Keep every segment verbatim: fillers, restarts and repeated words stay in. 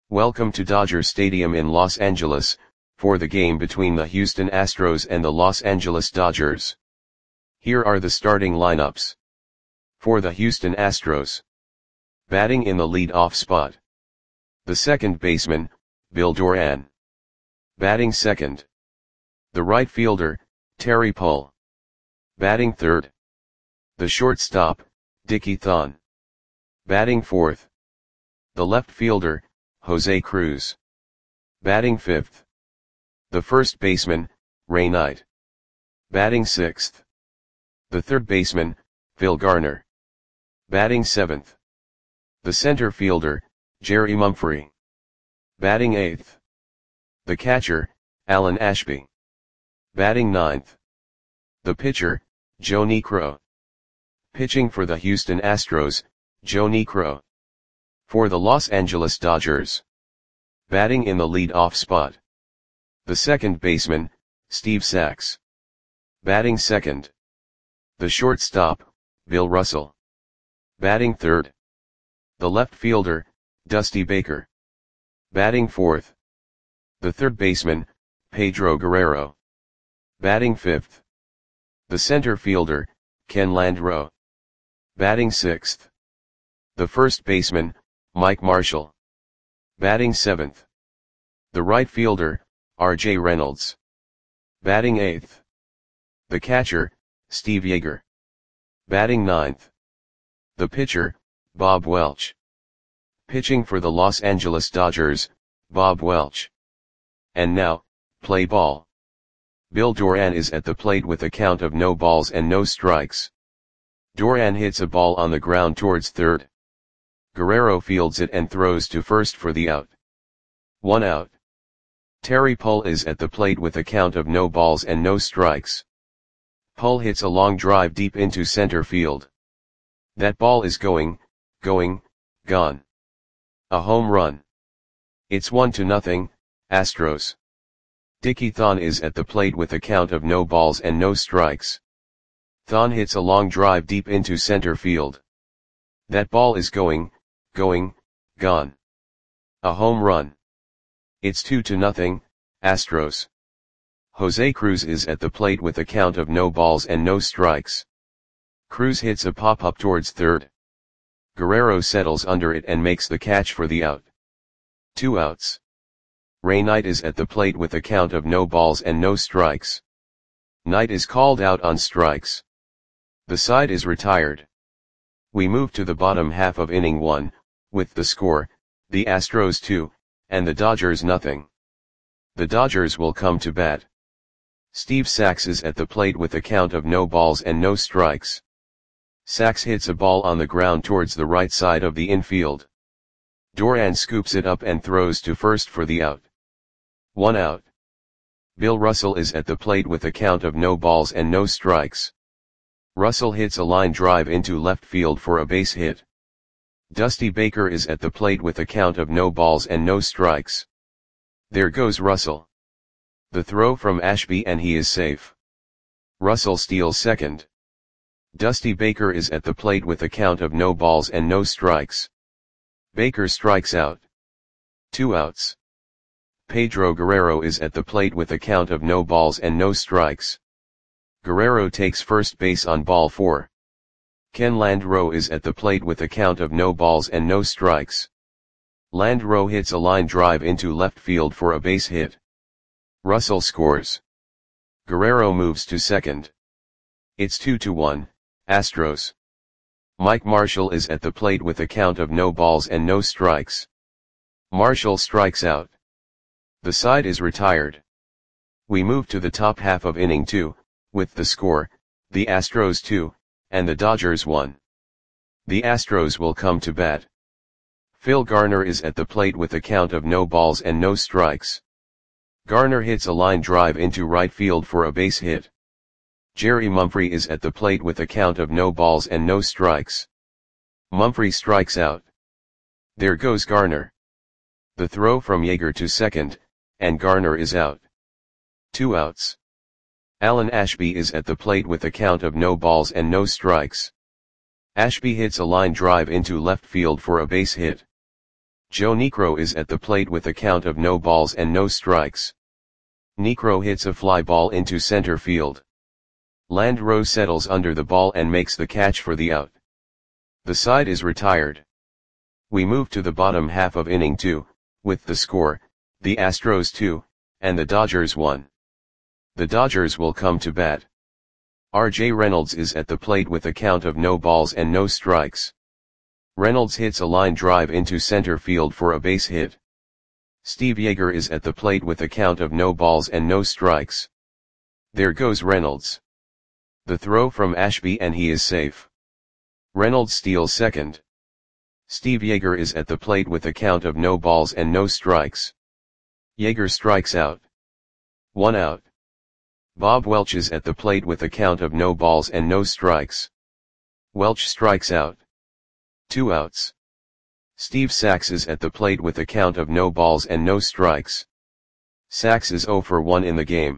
Welcome to Dodger Stadium in Los Angeles, for the game between the Houston Astros and the Los Angeles Dodgers. Here are the starting lineups. For the Houston Astros. Batting in the lead-off spot. The second baseman, Bill Doran. Batting second. The right fielder, Terry Pull. Batting third. The shortstop, Dickie Thon. Batting fourth. The left fielder, Jose Cruz. Batting fifth. The first baseman, Ray Knight. Batting sixth. The third baseman, Phil Garner. Batting seventh. The center fielder, Jerry Mumphrey. Batting eighth. The catcher, Alan Ashby. Batting ninth. The pitcher, Joe Niekro. Pitching for the Houston Astros, Joe Niekro. For the Los Angeles Dodgers. Batting in the lead-off spot. The second baseman, Steve Sax. Batting second. The shortstop, Bill Russell. Batting third. The left fielder, Dusty Baker. Batting fourth. The third baseman, Pedro Guerrero. Batting fifth. The center fielder, Ken Landreaux. Batting sixth. The first baseman, Mike Marshall. Batting seventh. The right fielder, R J Reynolds. Batting eighth. The catcher, Steve Yeager. Batting ninth. The pitcher, Bob Welch. Pitching for the Los Angeles Dodgers, Bob Welch. And now, play ball. Bill Doran is at the plate with a count of no balls and no strikes. Doran hits a ball on the ground towards third. Guerrero fields it and throws to first for the out. One out. Terry Pull is at the plate with a count of no balls and no strikes. Pull hits a long drive deep into center field. That ball is going, going, gone. A home run. It's one to nothing, Astros. Dickie Thon is at the plate with a count of no balls and no strikes. Thon hits a long drive deep into center field. That ball is going, going, gone. A home run. It's two to nothing, Astros. Jose Cruz is at the plate with a count of no balls and no strikes. Cruz hits a pop-up towards third. Guerrero settles under it and makes the catch for the out. Two outs. Ray Knight is at the plate with a count of no balls and no strikes. Knight is called out on strikes. The side is retired. We move to the bottom half of inning one, with the score, the Astros two, and the Dodgers nothing. The Dodgers will come to bat. Steve Sax is at the plate with a count of no balls and no strikes. Sax hits a ball on the ground towards the right side of the infield. Doran scoops it up and throws to first for the out. One out. Bill Russell is at the plate with a count of no balls and no strikes. Russell hits a line drive into left field for a base hit. Dusty Baker is at the plate with a count of no balls and no strikes. There goes Russell. The throw from Ashby and he is safe. Russell steals second. Dusty Baker is at the plate with a count of no balls and no strikes. Baker strikes out. Two outs. Pedro Guerrero is at the plate with a count of no balls and no strikes. Guerrero takes first base on ball four. Ken Landreaux is at the plate with a count of no balls and no strikes. Landreaux hits a line drive into left field for a base hit. Russell scores. Guerrero moves to second. It's two to one, Astros. Mike Marshall is at the plate with a count of no balls and no strikes. Marshall strikes out. The side is retired. We move to the top half of inning two, with the score, the Astros two, and the Dodgers one. The Astros will come to bat. Phil Garner is at the plate with a count of no balls and no strikes. Garner hits a line drive into right field for a base hit. Jerry Mumphrey is at the plate with a count of no balls and no strikes. Mumphrey strikes out. There goes Garner. The throw from Yeager to second, and Garner is out. Two outs. Alan Ashby is at the plate with a count of no balls and no strikes. Ashby hits a line drive into left field for a base hit. Joe Niekro is at the plate with a count of no balls and no strikes. Niekro hits a fly ball into center field. Landreau settles under the ball and makes the catch for the out. The side is retired. We move to the bottom half of inning two, with the score, the Astros two, and the Dodgers one. The Dodgers will come to bat. R J Reynolds is at the plate with a count of no balls and no strikes. Reynolds hits a line drive into center field for a base hit. Steve Yeager is at the plate with a count of no balls and no strikes. There goes Reynolds. The throw from Ashby and he is safe. Reynolds steals second. Steve Yeager is at the plate with a count of no balls and no strikes. Yeager strikes out. One out. Bob Welch is at the plate with a count of no balls and no strikes. Welch strikes out. Two outs. Steve Sax is at the plate with a count of no balls and no strikes. Sax is oh for one in the game.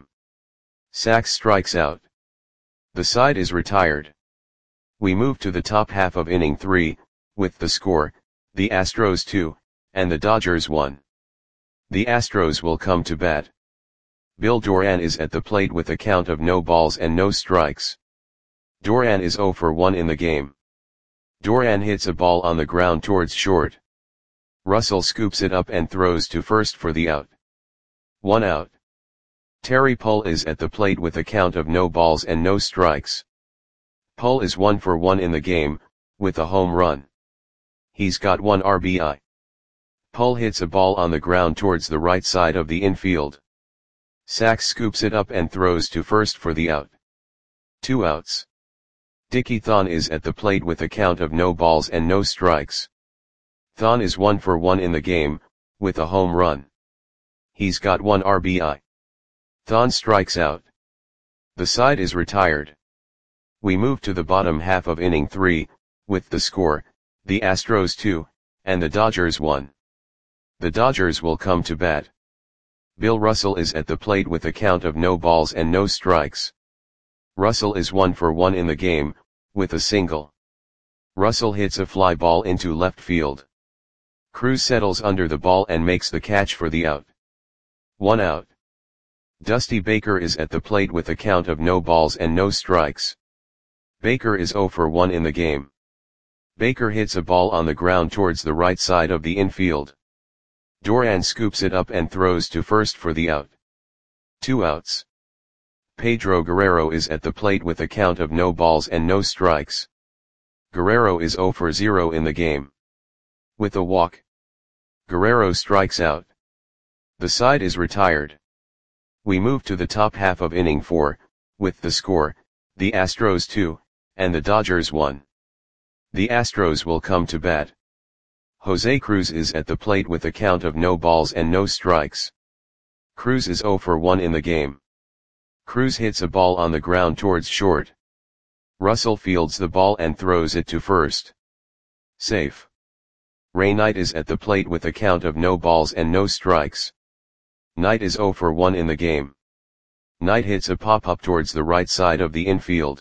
Sax strikes out. The side is retired. We move to the top half of inning three, with the score, the Astros two, and the Dodgers one. The Astros will come to bat. Bill Doran is at the plate with a count of no balls and no strikes. Doran is oh for one in the game. Doran hits a ball on the ground towards short. Russell scoops it up and throws to first for the out. One out. Terry Pull is at the plate with a count of no balls and no strikes. Pull is one for one in the game, with a home run. He's got one R B I. Pull hits a ball on the ground towards the right side of the infield. Sax scoops it up and throws to first for the out. Two outs. Dickie Thon is at the plate with a count of no balls and no strikes. Thon is one for one in the game, with a home run. He's got one R B I. Thon strikes out. The side is retired. We move to the bottom half of inning three, with the score, the Astros two, and the Dodgers one. The Dodgers will come to bat. Bill Russell is at the plate with a count of no balls and no strikes. Russell is one for one in the game, with a single. Russell hits a fly ball into left field. Cruz settles under the ball and makes the catch for the out. One out. Dusty Baker is at the plate with a count of no balls and no strikes. Baker is oh for one in the game. Baker hits a ball on the ground towards the right side of the infield. Doran scoops it up and throws to first for the out. Two outs. Pedro Guerrero is at the plate with a count of no balls and no strikes. Guerrero is oh for zero in the game. With a walk, Guerrero strikes out. The side is retired. We move to the top half of inning four, with the score, the Astros two, and the Dodgers one. The Astros will come to bat. Jose Cruz is at the plate with a count of no balls and no strikes. Cruz is oh for one in the game. Cruz hits a ball on the ground towards short. Russell fields the ball and throws it to first. Safe. Ray Knight is at the plate with a count of no balls and no strikes. Knight is oh for one in the game. Knight hits a pop-up towards the right side of the infield.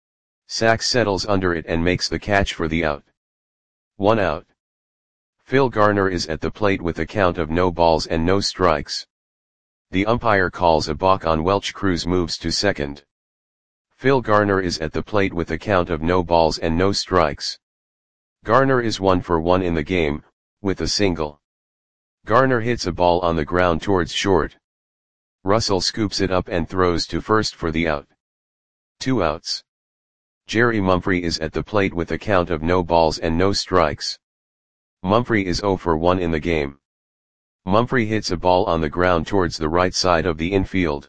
Sax settles under it and makes the catch for the out. One out. Phil Garner is at the plate with a count of no balls and no strikes. The umpire calls a balk on Welch. Cruz moves to second. Phil Garner is at the plate with a count of no balls and no strikes. Garner is one for one in the game, with a single. Garner hits a ball on the ground towards short. Russell scoops it up and throws to first for the out. Two outs. Jerry Mumphrey is at the plate with a count of no balls and no strikes. Mumphrey is oh for one in the game. Mumphrey hits a ball on the ground towards the right side of the infield.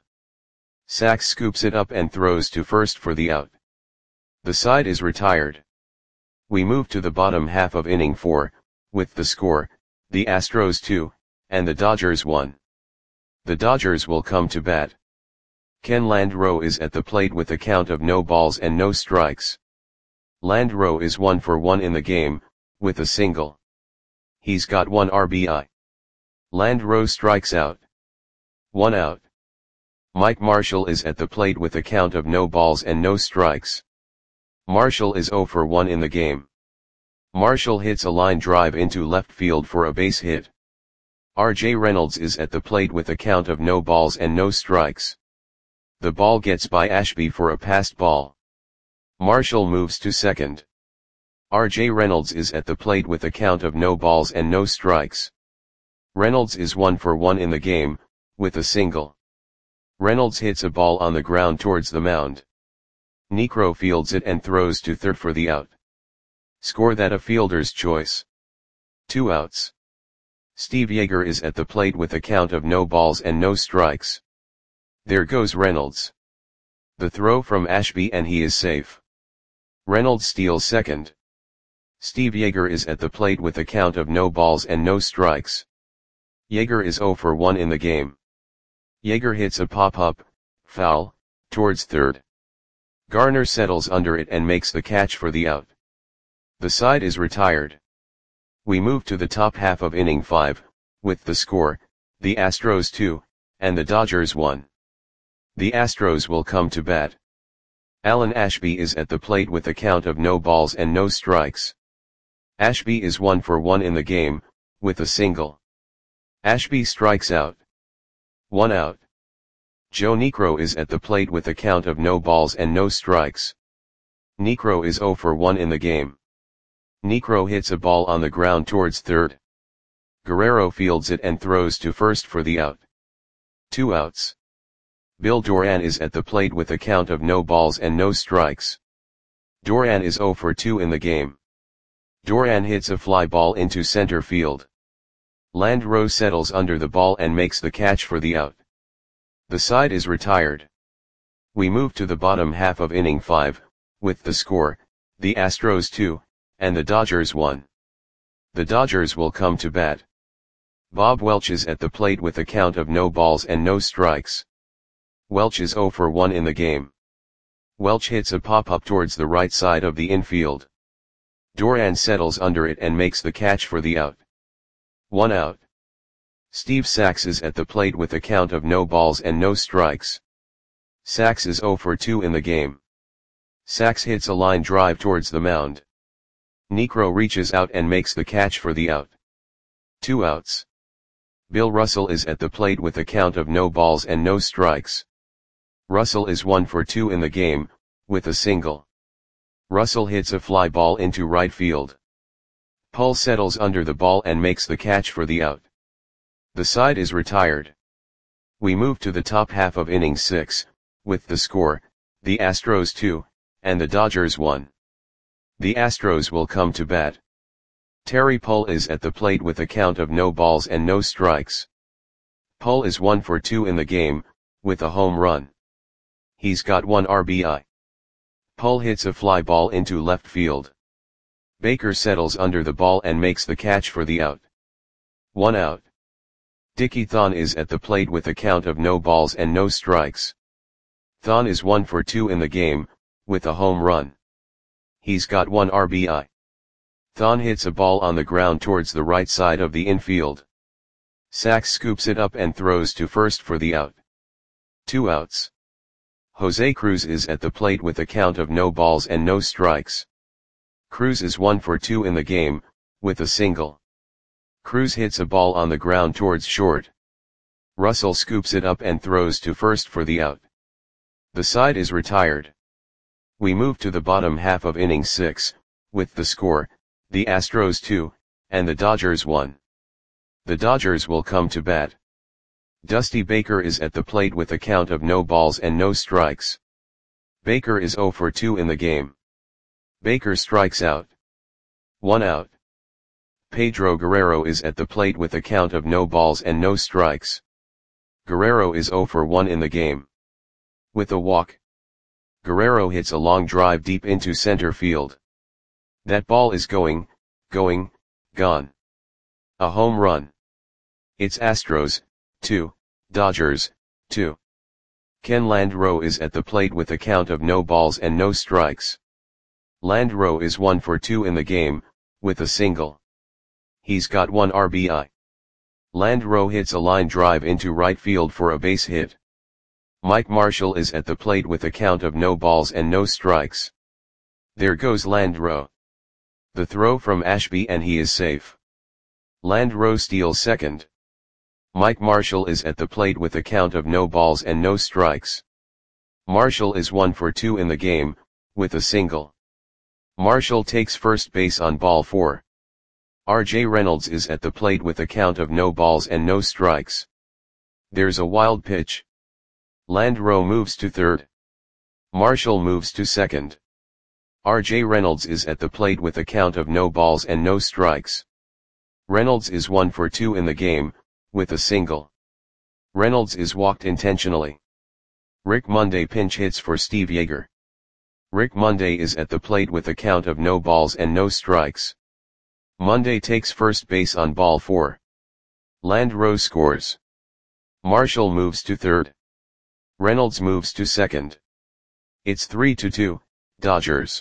Sax scoops it up and throws to first for the out. The side is retired. We move to the bottom half of inning four, with the score, the Astros two, and the Dodgers one. The Dodgers will come to bat. Ken Landreau is at the plate with a count of no balls and no strikes. Landreau is one for one in the game, with a single. He's got one R B I. Landreau strikes out. One out. Mike Marshall is at the plate with a count of no balls and no strikes. Marshall is oh for one in the game. Marshall hits a line drive into left field for a base hit. R J Reynolds is at the plate with a count of no balls and no strikes. The ball gets by Ashby for a passed ball. Marshall moves to second. R J Reynolds is at the plate with a count of no balls and no strikes. Reynolds is one for one in the game, with a single. Reynolds hits a ball on the ground towards the mound. Niekro fields it and throws to third for the out. Score that a fielder's choice. Two outs. Steve Yeager is at the plate with a count of no balls and no strikes. There goes Reynolds. The throw from Ashby and he is safe. Reynolds steals second. Steve Yeager is at the plate with a count of no balls and no strikes. Yeager is zero for one in the game. Yeager hits a pop-up, foul, towards third. Garner settles under it and makes the catch for the out. The side is retired. We move to the top half of inning five, with the score, the Astros two, and the Dodgers one. The Astros will come to bat. Alan Ashby is at the plate with a count of no balls and no strikes. Ashby is one for one in the game, with a single. Ashby strikes out. One out. Joe Niekro is at the plate with a count of no balls and no strikes. Niekro is zero for one in the game. Niekro hits a ball on the ground towards third. Guerrero fields it and throws to first for the out. Two outs. Bill Doran is at the plate with a count of no balls and no strikes. Doran is zero for two in the game. Doran hits a fly ball into center field. Landreau settles under the ball and makes the catch for the out. The side is retired. We move to the bottom half of inning five, with the score, the Astros two, and the Dodgers one. The Dodgers will come to bat. Bob Welch is at the plate with a count of no balls and no strikes. Welch is zero for one in the game. Welch hits a pop-up towards the right side of the infield. Doran settles under it and makes the catch for the out. One out. Steve Sax is at the plate with a count of no balls and no strikes. Sax is zero for two in the game. Sax hits a line drive towards the mound. Niekro reaches out and makes the catch for the out. Two outs. Bill Russell is at the plate with a count of no balls and no strikes. Russell is one for two in the game, with a single. Russell hits a fly ball into right field. Pull settles under the ball and makes the catch for the out. The side is retired. We move to the top half of inning six, with the score, the Astros two, and the Dodgers one. The Astros will come to bat. Terry Pull is at the plate with a count of no balls and no strikes. Pull is one for two in the game, with a home run. He's got one R B I. Pull hits a fly ball into left field. Baker settles under the ball and makes the catch for the out. One out. Dickie Thon is at the plate with a count of no balls and no strikes. Thon is one for two in the game, with a home run. He's got one R B I. Thon hits a ball on the ground towards the right side of the infield. Sax scoops it up and throws to first for the out. Two outs. Jose Cruz is at the plate with a count of no balls and no strikes. Cruz is one for two in the game, with a single. Cruz hits a ball on the ground towards short. Russell scoops it up and throws to first for the out. The side is retired. We move to the bottom half of inning six, with the score, the Astros two, and the Dodgers one. The Dodgers will come to bat. Dusty Baker is at the plate with a count of no balls and no strikes. Baker is zero for two in the game. Baker strikes out. One out. Pedro Guerrero is at the plate with a count of no balls and no strikes. Guerrero is zero for one in the game. With a walk. Guerrero hits a long drive deep into center field. That ball is going, going, gone. A home run. It's Astros, two, Dodgers, two. Ken Landreau is at the plate with a count of no balls and no strikes. Landreau is one for two in the game, with a single. He's got one R B I. Landreau hits a line drive into right field for a base hit. Mike Marshall is at the plate with a count of no balls and no strikes. There goes Landreau. The throw from Ashby and he is safe. Landreau steals second. Mike Marshall is at the plate with a count of no balls and no strikes. Marshall is one for two in the game, with a single. Marshall takes first base on ball four. R J Reynolds is at the plate with a count of no balls and no strikes. There's a wild pitch. Landreau moves to third. Marshall moves to second. R J Reynolds is at the plate with a count of no balls and no strikes. Reynolds is one for two in the game, with a single. Reynolds is walked intentionally. Rick Monday pinch hits for Steve Yeager. Rick Monday is at the plate with a count of no balls and no strikes. Monday takes first base on ball four. Landreau scores. Marshall moves to third. Reynolds moves to second. It's three to two, Dodgers.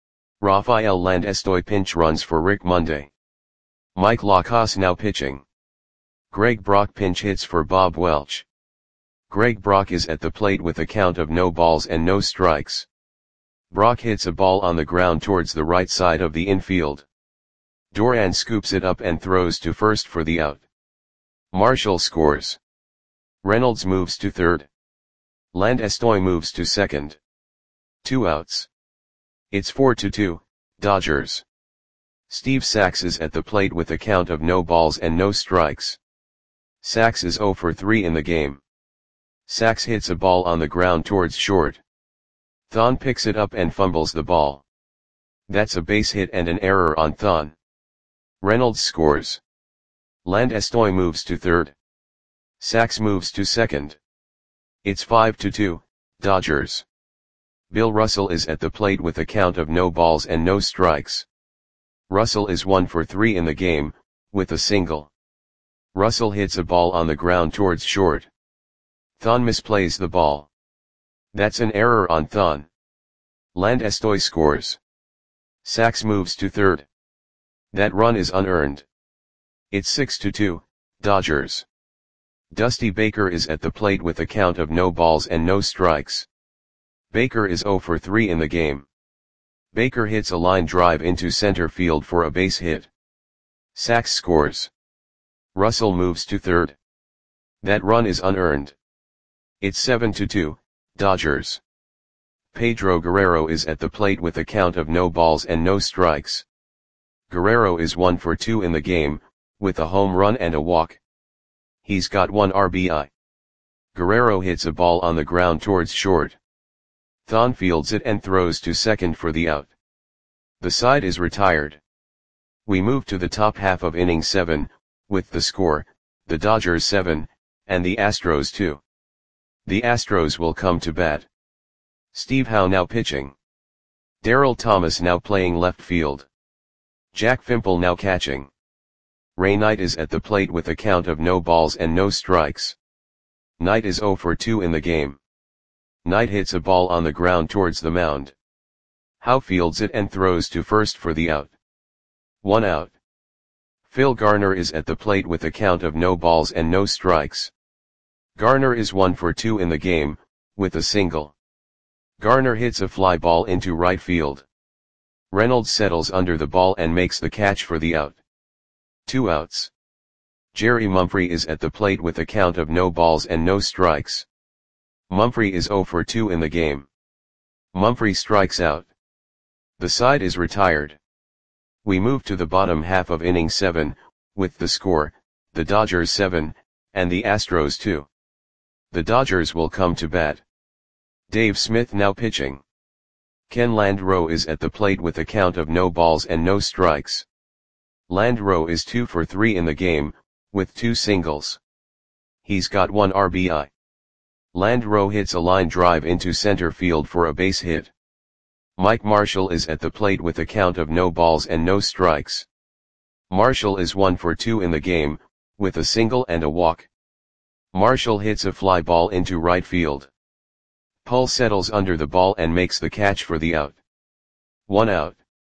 Rafael Landestoy pinch runs for Rick Monday. Mike Lacasse now pitching. Greg Brock pinch hits for Bob Welch. Greg Brock is at the plate with a count of no balls and no strikes. Brock hits a ball on the ground towards the right side of the infield. Doran scoops it up and throws to first for the out. Marshall scores. Reynolds moves to third. Landestoy moves to second. Two outs. It's four to two, Dodgers. Steve Sax is at the plate with a count of no balls and no strikes. Sax is zero for three in the game. Sax hits a ball on the ground towards short. Thon picks it up and fumbles the ball. That's a base hit and an error on Thon. Reynolds scores. Landestoy moves to third. Sax moves to second. It's five to two, Dodgers. Bill Russell is at the plate with a count of no balls and no strikes. Russell is one for three in the game, with a single. Russell hits a ball on the ground towards short. Thon misplays the ball. That's an error on Thon. Landestoy scores. Sax moves to third. That run is unearned. It's six to two, Dodgers. Dusty Baker is at the plate with a count of no balls and no strikes. Baker is zero for three in the game. Baker hits a line drive into center field for a base hit. Sax scores. Russell moves to third. That run is unearned. It's seven to two, Dodgers. Pedro Guerrero is at the plate with a count of no balls and no strikes. Guerrero is one for two in the game, with a home run and a walk. He's got one R B I. Guerrero hits a ball on the ground towards short. Thon fields it and throws to second for the out. The side is retired. We move to the top half of inning seven, with the score, the Dodgers seven, and the Astros two. The Astros will come to bat. Steve Howe now pitching. Darryl Thomas now playing left field. Jack Fimple now catching. Ray Knight is at the plate with a count of no balls and no strikes. Knight is zero for two in the game. Knight hits a ball on the ground towards the mound. Howe fields it and throws to first for the out. One out. Phil Garner is at the plate with a count of no balls and no strikes. Garner is one for two in the game, with a single. Garner hits a fly ball into right field. Reynolds settles under the ball and makes the catch for the out. Two outs. Jerry Mumphrey is at the plate with a count of no balls and no strikes. Mumphrey is zero for two in the game. Mumphrey strikes out. The side is retired. We move to the bottom half of inning seven, with the score, the Dodgers seven, and the Astros two. The Dodgers will come to bat. Dave Smith now pitching. Ken Landreau is at the plate with a count of no balls and no strikes. Landreau is two for three in the game, with two singles. He's got one R B I. Landreau hits a line drive into center field for a base hit. Mike Marshall is at the plate with a count of no balls and no strikes. Marshall is one for two in the game, with a single and a walk. Marshall hits a fly ball into right field. Pull settles under the ball and makes the catch for the out. One out.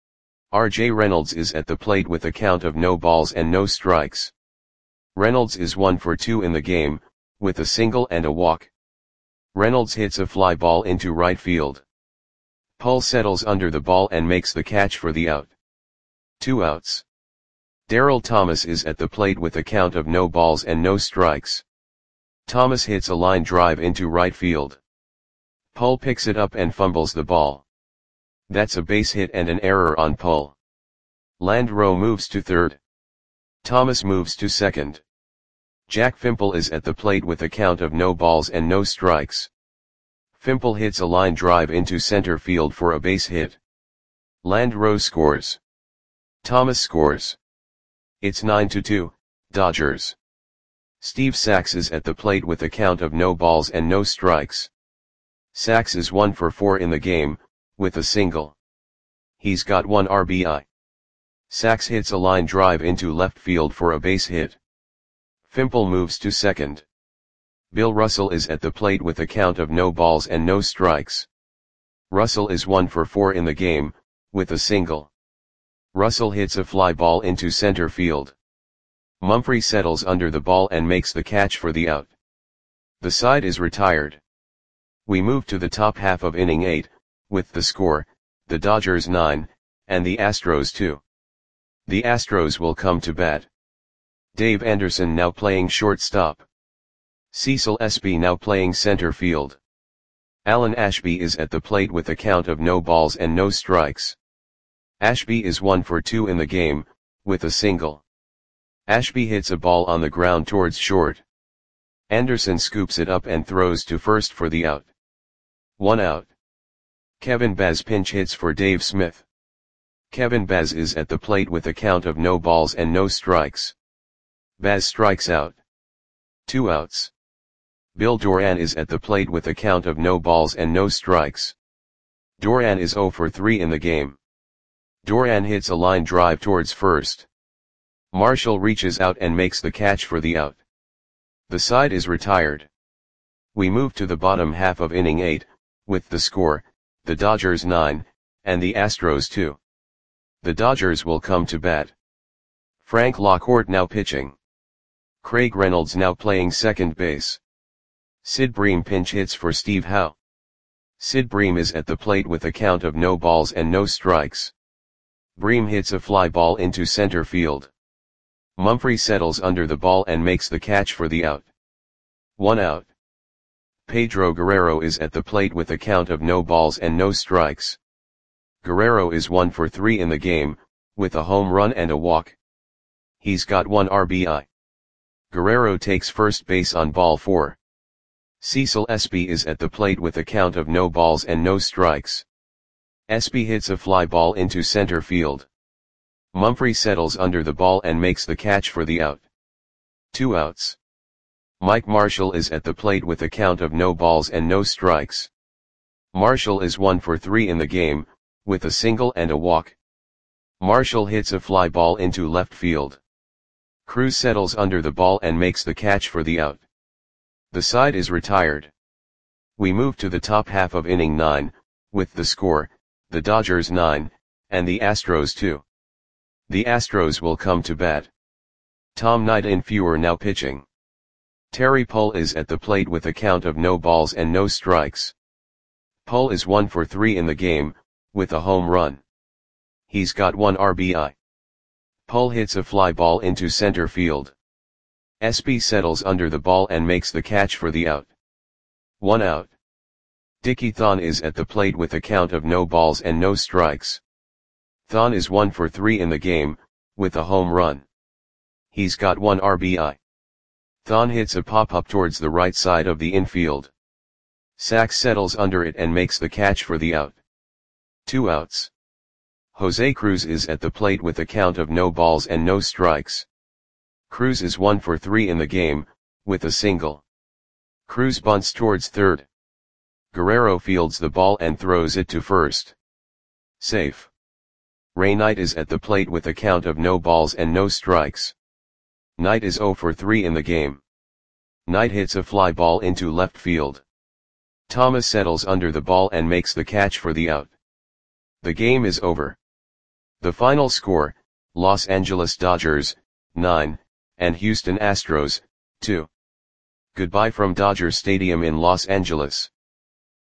R J Reynolds is at the plate with a count of no balls and no strikes. Reynolds is one for two in the game, with a single and a walk. Reynolds hits a fly ball into right field. Pull settles under the ball and makes the catch for the out. Two outs. Darryl Thomas is at the plate with a count of no balls and no strikes. Thomas hits a line drive into right field. Pull picks it up and fumbles the ball. That's a base hit and an error on Pull. Landreau moves to third. Thomas moves to second. Jack Fimple is at the plate with a count of no balls and no strikes. Fimple hits a line drive into center field for a base hit. Landreau scores. Thomas scores. It's nine to two, Dodgers. Steve Sax is at the plate with a count of no balls and no strikes. Sax is one for four in the game, with a single. He's got one R B I. Sax hits a line drive into left field for a base hit. Fimple moves to second. Bill Russell is at the plate with a count of no balls and no strikes. Russell is one for four in the game, with a single. Russell hits a fly ball into center field. Mumphrey settles under the ball and makes the catch for the out. The side is retired. We move to the top half of inning eight, with the score, the Dodgers nine, and the Astros two. The Astros will come to bat. Dave Anderson now playing shortstop. Cecil Espy now playing center field. Alan Ashby is at the plate with a count of no balls and no strikes. Ashby is one for two in the game, with a single. Ashby hits a ball on the ground towards short. Anderson scoops it up and throws to first for the out. One out. Kevin Baz pinch hits for Dave Smith. Kevin Baz is at the plate with a count of no balls and no strikes. Baz strikes out. Two outs. Bill Doran is at the plate with a count of no balls and no strikes. Doran is zero for three in the game. Doran hits a line drive towards first. Marshall reaches out and makes the catch for the out. The side is retired. We move to the bottom half of inning eight, with the score, the Dodgers nine, and the Astros two. The Dodgers will come to bat. Frank Lockhart now pitching. Craig Reynolds now playing second base. Sid Bream pinch hits for Steve Howe. Sid Bream is at the plate with a count of no balls and no strikes. Bream hits a fly ball into center field. Mumphrey settles under the ball and makes the catch for the out. One out. Pedro Guerrero is at the plate with a count of no balls and no strikes. Guerrero is one for three in the game, with a home run and a walk. He's got one R B I. Guerrero takes first base on ball four. Cecil Espy is at the plate with a count of no balls and no strikes. Espy hits a fly ball into center field. Mumphrey settles under the ball and makes the catch for the out. Two outs. Mike Marshall is at the plate with a count of no balls and no strikes. Marshall is one for three in the game, with a single and a walk. Marshall hits a fly ball into left field. Cruz settles under the ball and makes the catch for the out. The side is retired. We move to the top half of inning nine, with the score, the Dodgers nine, and the Astros two. The Astros will come to bat. Tom Knight-Infewer now pitching. Terry Pull is at the plate with a count of no balls and no strikes. Pull is one for three in the game, with a home run. He's got one R B I. Pull hits a fly ball into center field. Espy settles under the ball and makes the catch for the out. One out. Dickie Thon is at the plate with a count of no balls and no strikes. Thon is one for three in the game, with a home run. He's got one R B I. Thon hits a pop-up towards the right side of the infield. Sax settles under it and makes the catch for the out. Two outs. Jose Cruz is at the plate with a count of no balls and no strikes. Cruz is one for three in the game, with a single. Cruz bunts towards third. Guerrero fields the ball and throws it to first. Safe. Ray Knight is at the plate with a count of no balls and no strikes. Knight is zero for three in the game. Knight hits a fly ball into left field. Thomas settles under the ball and makes the catch for the out. The game is over. The final score, Los Angeles Dodgers, nine, and Houston Astros, two. Goodbye from Dodger Stadium in Los Angeles.